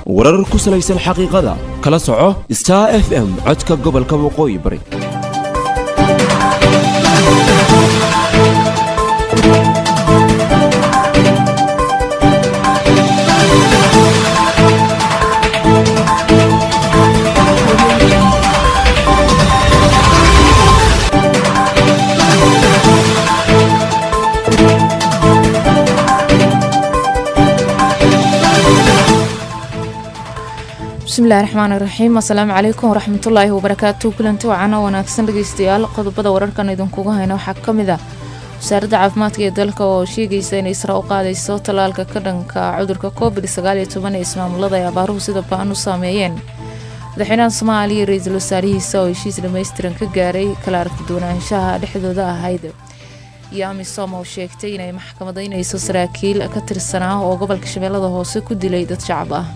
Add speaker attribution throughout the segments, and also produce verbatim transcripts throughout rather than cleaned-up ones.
Speaker 1: warar ku salaysan xaqiiqada kala soco Star F M codka gobolka waqooyi bari
Speaker 2: بسم الله الرحمن الرحيم السلام عليكم ورحمة الله وبركاته كلنتي وعنا وناكسن dhageystayaal qodobada wararkan idin kugu hayna waxa kamida wasaaradda caafimaadka ee dalka oo sheegaysa in Israa'iil u qaadayso talaalka ka dhanka cudurka covid sagaal iyo toban ee ismaamulada ay abaaruhu sida baan u saameeyeen madaxweynaha Soomaaliya ra'iisul wasaarihiisa oo heshiis dhameystiran ka gaaray kala aragti doonaanshaha dhexdooda ahayd yaami Soomo sheegtay inay maxkamadaynayso saraakiil ka tirsanaa oo gobolka Shabeellada hoose ku dilay dad shacab ah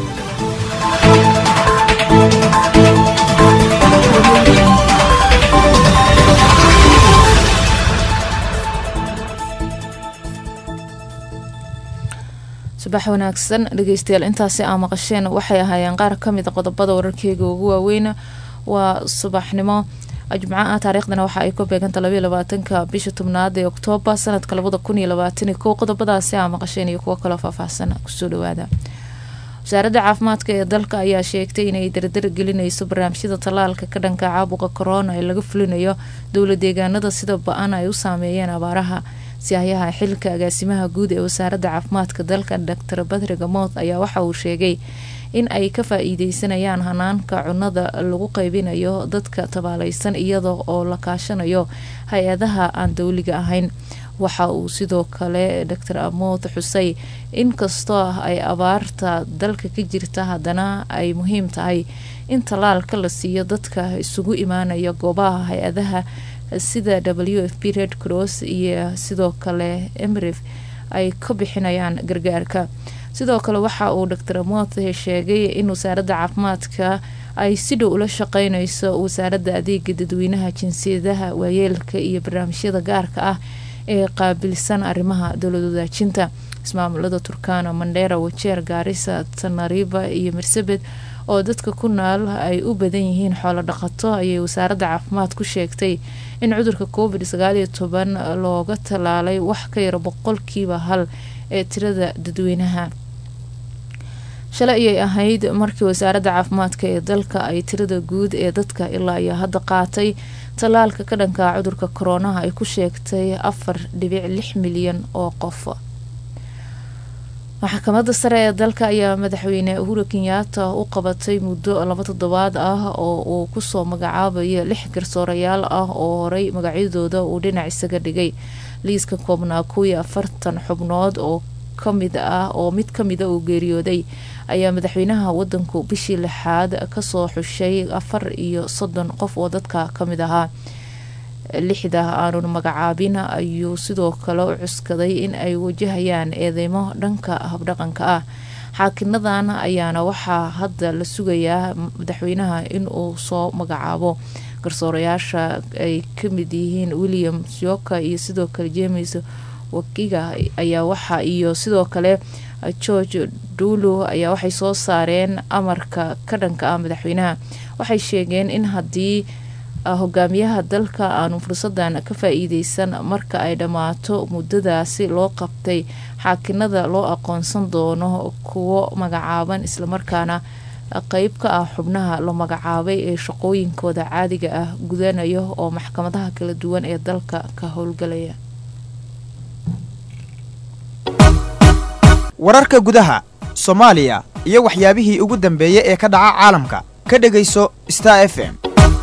Speaker 2: subax wanaagsan dhageystayaal intaasi aan maqasheen waxay ahaayeen qaar kamid ah qodobada wararkeega ugu waaweyn waa subaxnimo ajmaca taariikhdana waxa ay ku beegan tahay labaatanka bisha tobnaad ee Oktoobar sanadka laba kun iyo labaatan iyo kow qodobadaasi aan maqasheen iyo kuwa kale faahfaahsan ku soo dhawaada wasaaradda caafimaadka ee dalka ayaa sheegtay inay dardar gelinayso barnaamijyada talaalka ka dhanka caabuqa corona ee laga fulinayo dowlad deegaanada sida ba'an ay u saameeyeen abaaraha siyahayaha xilka agaasimaha guud ee wasaaradda caafimaadka dalka Doctor Badri Gamood ayaa waxa uu sheegay in ay ka faa'iideysanayaan hanaanka cunada lagu qaybinayo dadka tabaalaysan iyadoo oo la kaashanayo hay'adaha aan dawliga ahayn waxa uu sidoo kale Doctor Amood xusay in kastoo ay abaarta dalka ka jirta haddana ay muhiim tahay in talaalka la siiyo dadka isugu imaanaya goobaha hay'adaha sida W F P Red Cross iyo sidoo kale M R F ay ka bixinayaan gargaarka sidoo kale waxa uu Doctor Amood sheegay in wasaaradda caafimaadka ay si dhow ula shaqeynayso wasaaradda adeegga dadweynaha jinsiyadaha waayeelka iyo barnaamijyada gaarka ah ee qaabilsan arrimaha dawlad wadaajinta ismaamulada Turkana Mandera Wajeer Garissa Tanariba iyo Marsabit oo dadka ku nool ay u badan yihiin xoolo dhaqato ayay wasaaradda caafimaad ku sheegtay in cudurka covid sagaal iyo toban looga talaalay wax ka yar boqolkiiba hal ee tirada dadweynaha shalay ay ahayd markii wasaaradda caafimaadka ee dalka ay tirada guud ee dadka ilaa iyo hadda qaatay talaalka ka dhanka cudurka corona ay ku sheegtay afar dhibic lix milyan oo qof maxkamadda sare ee dalka ayaa madaxweyne Uhuru Kenyatta u qabatay muddo laba toddobaad ah oo uu ku soo magacaabay lix garsoorayaal ah oo horay magacyadooda uu dhinac isaga dhigay liiska koobnaa kuwa iyo afartan xubnood oo kamid ah oo mid kamid ah uu geeriyooday ayaa madaxweynaha wadanku bishii lixaad ka soo xushay afar iyo soddon qof oo dadka kamid ahaa lixda aanu magacaabin ayuu sidoo kale u cuskaday in ay wajahayaan eedeymo dhanka habdhaqanka ah xaakinadan ayaana waxaa hadda la sugayaa madaxweynaha in uu soo magacaabo garsoorayaasha ay kamid yihiin William Sioka iyo sidoo kale James wakiga ayaa waxa iyo sidoo kale George Dulu ayaa waxay soo saareen amarka ka dhanka ah madaxweynaha waxay sheegeen in hadii hogaamiyaha dalka aanu fursadan ka faa'iideysan marka ay dhamaato muddadaasi loo qabtay xaakinada loo aqoonsan doono kuwo magacaaban isla markaana qayb ka ah xubnaha la magacaabay ee shaqooyinkooda caadiga ah gudanayo oo maxkamadaha kala duwan ee dalka ka howlgalaya
Speaker 3: wararka gudaha Soomaaliya iyo waxyaabihii ugu dambeeyay ee ka dhaca caalamka ka dhageyso Star F M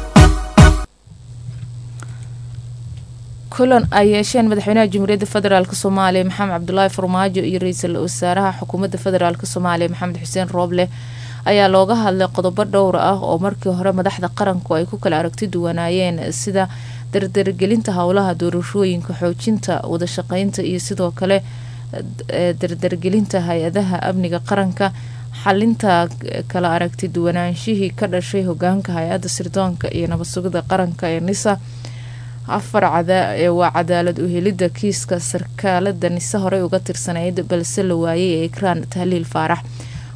Speaker 3: kulan ay yeesheen madaxweynaha Jamhuuriyadda Federaalka Soomaaliya Maxamed Cabdullaahi Farmaajo iyo ra'iisul wasaaraha xukuumadda Federaalka Soomaaliya Maxamed Xuseen Rooble ayaa looga hadlay qodobo dhowr ah oo markii hore madaxda qaranku ay ku kala aragti duwanaayeen sida dardargelinta howlaha doorashooyinka xoojinta wada shaqeynta iyo sidoo kale dardargelinta hay'adaha amniga qaranka xalinta kala aragti duwanaanshihii ka dhashay hogaanka hay'adda sirdoonka iyo nabad sugidda qaranka ee NISA afar cada ee waa cadaalad u helida kiiska sarkaalada NISA hore uga tirsanayd balse la waayay ee Ikraan Tahliil Faarax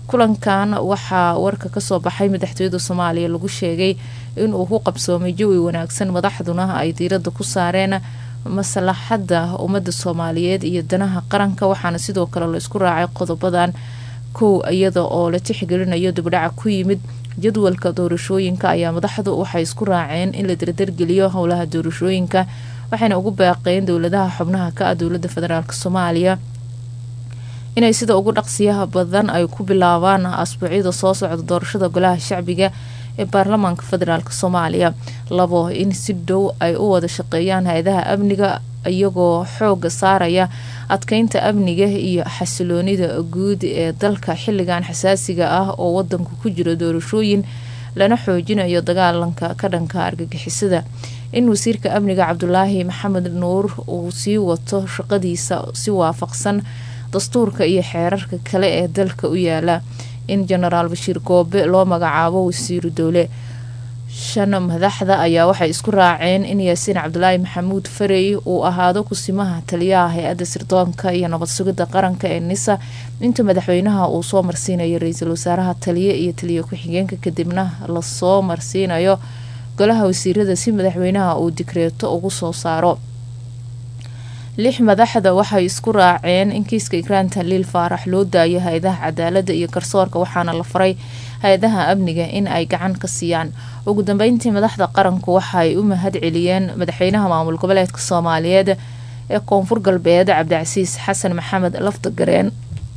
Speaker 2: kulankan waxaa warka kasoo baxay madaxtooyada Soomaaliya lagu sheegay in uu ku qabsoomay jawi wanaagsan, madaxduna ay diirada ku saareen maslaxada ummadda Soomaaliyeed iyo danaha qaranka. waxaana sidoo kale la isku raacay qodobadan kow iyada oo la tixgelinayo dibdhaca ku yimid jadwalka doorashooyinka ayaa madaxdu waxay isku raaceen in la dardargeliyo howlaha doorashooyinka, waxayna ugu baaqeen dowladaha xubnaha ka ah dowladda federaalk Soomaaliya inay sida ugu dhaqsiyaha badan ay ku bilaabaan asbuucyada soo socda doorashada golaha shacbiga ee baarlamaanka federaalk Soomaaliya. labo in si dhow ay u wada shaqeeyaan hay'adaha amniga iyagoo xooga saaraya adkeynta amniga iyo xasiloonida guud ee dalka xilligan xasaasiga ah oo wadanku ku jiro doorashooyin, lana xoojinayo dagaalanka ka dhanka argagixisada. in wasiirka amniga Cabdulaahi Maxamed Nuur uu sii wato shaqadiisa si waafaqsan dastuurka iyo xeerarka kale ee dalka u yaala. in Generaal Bashiir Goobe loo magacaabo wasiir dowle. shan madaxda ayaa waxay isku raaceen in Yaasiin Cabdulaahi Maxamuud Farey uu ahaado kusimaha taliyaha hay'adda sirdoonka iyo nabad sugidda qaranka ee NISA inta madaxweynaha uu soo marsiinayo ra'iisul wasaaraha taliye iyo taliye ku-xigeenka, kadibna la soo marsiinayo golaha wasiirada si madaxweynaha uu dikreeto ugu soo saaro. lix madaxda waxay isku raaceen in kiiska Ikraan Tahliil Faarax loo daayo hay'adaha cadaaladda iyo garsoorka, waxaana la faray hay'adaha amniga in ay gacan ka siiyaan. ugu dambeyntii madaxda qaranku waxay u mahad celiyeen madaxweynaha maamul goboleedka Soomaaliyeed ee Koonfur Galbeed Cabdicasiis Xasan Maxamed Laftagareen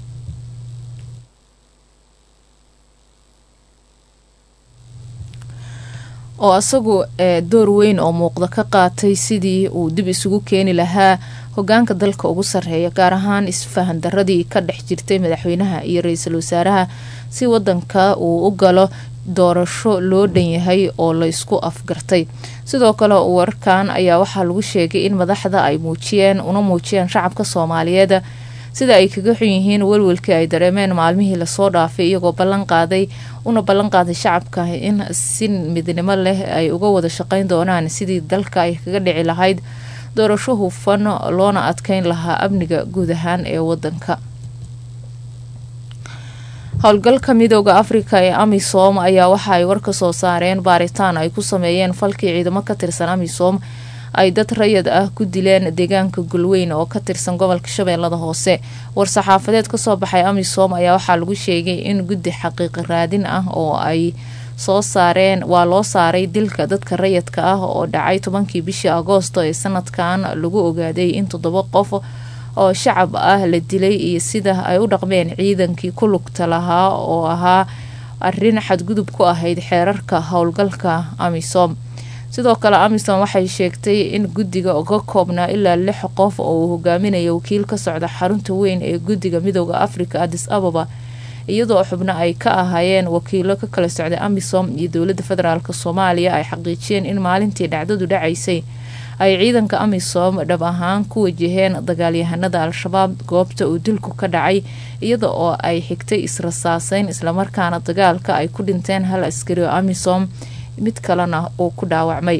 Speaker 2: oo asagu door weyn oo muuqda ka qaatay sidii uu dib isugu keeni lahaa hogaanka dalka ugu sareeya, gaar ahaan isfahan daradii ka dhex jirtay madaxweynaha iyo ra'iisul wasaaraha si wadanka uu u galo doorasho loo dhan yahay oo la isku afgartay. sidoo kale warkan ayaa waxaa lagu sheegay in madaxda ay muujiyeen una muujiyeen shacabka Soomaaliyeed sida ay kaga xun yihiin walwalkii ay dareemeen maalmihii lasoo dhaafay, iyagoo ballan qaaday una ballan qaaday shacabka in si midnimo leh ay uga wada shaqeyn doonaan sidii dalka ay kaga dhici lahayd doorasho hufan loona adkeyn lahaa amniga guud ahaan ee wadanka. howlgalka midowga Afrika ee AMISOM ayaa waxa ay war ka soo saareen baaritaan ay ku sameeyeen falkii ciidamo ka tirsan AMISOM ay dad rayid ah ku dileen deegaanka Gulweyn oo ka tirsan gobolka Shabeellada Hoose. war saxaafadeed ka soo baxay AMISOM ayaa waxaa lagu sheegay in guddi xaqiiqi raadin ah oo ay soo saareen waa loo saaray dilka dadka rayidka ah oo dhacay tobankii bishii Agoosto ee sanadkan lagu ogaaday in toddoba qof oo shacab ah la dilay iyo sida ay u dhaqmeen ciidankii ku lugta lahaa oo ahaa arrin xadgudub ku ahayd xeerarka howlgalka AMISOM. sidoo kale AMISOM waxay sheegtay in guddiga uga koobnaa ilaa lix qof oo uu hogaaminayo wakiil ka socda xarunta weyn ee guddiga midowga Afrika Addis Ababa, iyadoo xubno ay ka ahaayeen wakiilo ka kala socda AMISOM iyo dowladda federaalk Soomaaliya ay xaqiijiyeen in maalintii dhacdadu dhacaysay ay ciidanka AMISOM dhab ahaan ku wajaheen dagaalyahanada Al-Shabaab goobta uu dilku ka dhacay, iyada oo ay xigtay israsaaseyn islamarkaana dagaalka ay ku dhinteen hal askari oo AMISOM mid kalena uu ku dhaawacmay.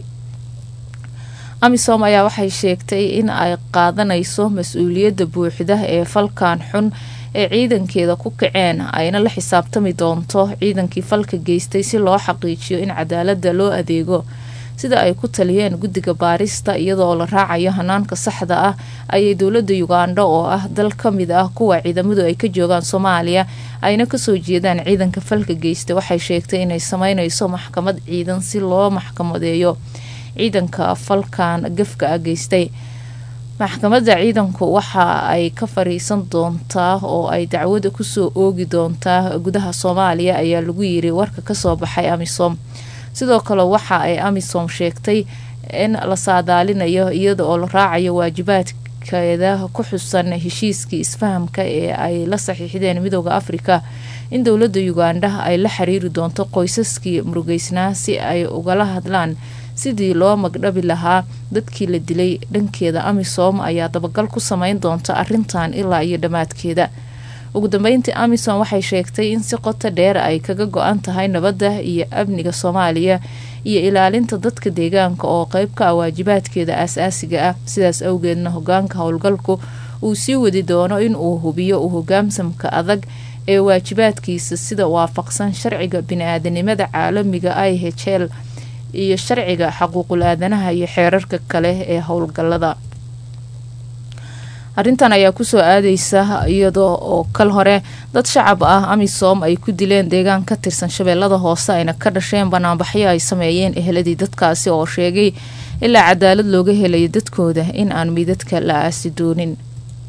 Speaker 2: AMISOM ayaa waxay sheegtay in ay qaadanayso mas-uuliyadda buuxda ee falkan xun ee ciidankeeda ku kaceen, ayna la xisaabtami doonto ciidankii falka geystay si loo xaqiijiyo in cadaaladda loo adeego sida ay ku taliyeen guddiga baarista. iyadoo la raacayo hanaanka saxda ah ayay dowladda Uganda oo ah dal ka mid ah kuwa ciidamadu ay ka joogaan Soomaaliya ayna kasoo jeedaan ciidanka falka geystay, waxay sheegtay inay sameynayso maxkamad ciidan si loo maxkamadeeyo ciidanka falkan gafka ah geystay. maxkamadda ciidanku waxa ay ka fariisan doontaa oo ay dacwada kusoo oogi doontaa gudaha Soomaaliya ayaa lagu yiri warka kasoo baxay AMISOM. sidoo kale waxa ay AMISOM sheegtay in la saadaalinayo iyada oo la raacayo waajibaadkeeda ku xusan heshiiskii isfahamka ee ay la saxiixdeen midowga Afrika in dowladda Uganda ay la xiriiri doonto qoysaskii murugeysnaa si ay ugala hadlaan sidii loo magdhabi lahaa dadkii la dilay. dhankeeda AMISOM ayaa dabagal ku sameyn doonta arrintan ilaa iyo dhamaadkeeda. ugu dambeyntii AMISOM waxay sheegtay in si qoto dheer ay kaga go-an tahay nabadda iyo amniga Soomaaliya iyo ilaalinta dadka deegaanka oo qayb ka ah waajibaadkeeda aasaasiga ah. sidaas awgeedna hogaanka howlgalku uu sii wadi doono in uu hubiyo u hogaamsamka adag
Speaker 3: ee waajibaadkiisa sida waafaqsan sharciga bini-aadanimada caalamiga I H L iyo sharciga xuquuqul aadanaha iyo xeerarka kale ee howlgalada. arrintan ayaa kusoo aadeysa iyadoo oo kal hore dad shacab ah amisom ay ku dileen deegaan ka tirsan shabeellada hoose ayna ka dhasheen banaanbaxyo ay sameeyeen eheladii dadkaasi oo sheegay ilaa cadaalad looga helayo dadkooda in aan midadka la aasi doonin.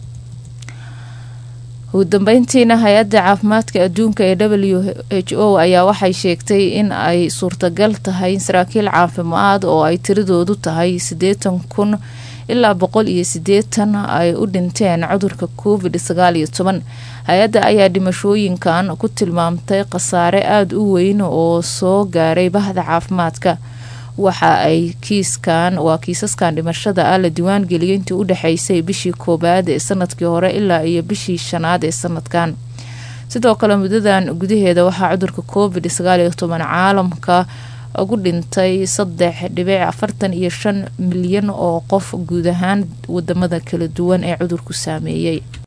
Speaker 3: ugu dambeyntiina hay-adda caafimaadka adduunka ee W H O ayaa waxay sheegtay in ay suurtagal tahay in saraakiil caafimaad oo ay tiradoodu tahay siddeetan kun ilaa boqol iyo siddeetan ay u dhinteen cudurka covid sagaal iyo toban. hay-adda ayaa dhimashooyinkan ku tilmaamtay khasaare aada u weyn oo soo gaaray bahda caafimaadka. waxa ay kiiskan waa kiisaskan dhimashada ah la diiwaan geliyay intii u dhaxaysay bishii koobaad ee sanadkii hore ilaa iyo bishii shanaad ee sanadkan. sidoo kale muddadan gudaheeda waxaa cudurka covid sagaal iyo toban caalamka ugu dhintay saddex dhibic afartan iyo shan milyan oo qof guud ahaan wadamada kala duwan ee cudurku saameeyay.